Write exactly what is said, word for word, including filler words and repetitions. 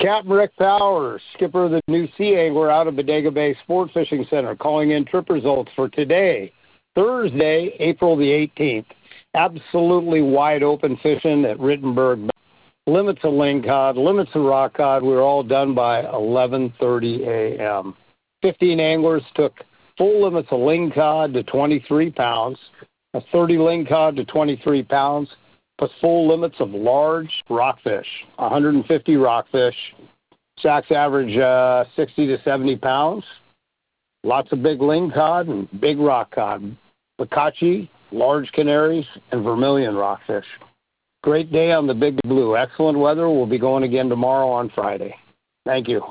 Captain Rick Powers, skipper of the New Sea Angler out of Bodega Bay Sport Fishing Center, calling in trip results for today, Thursday, April the eighteenth. Absolutely wide open fishing at Rittenberg. Limits of lingcod, limits of rock cod. We were all done by eleven thirty a.m. fifteen anglers took full limits of lingcod to twenty-three pounds, a thirty lingcod to twenty-three pounds, plus full limits of large rockfish, one hundred fifty rockfish. Sacks average uh, sixty to seventy pounds. Lots of big lingcod and big rock cod. Bocacci, large canaries, and vermilion rockfish. Great day on the Big Blue. Excellent weather. We'll be going again tomorrow on Friday. Thank you.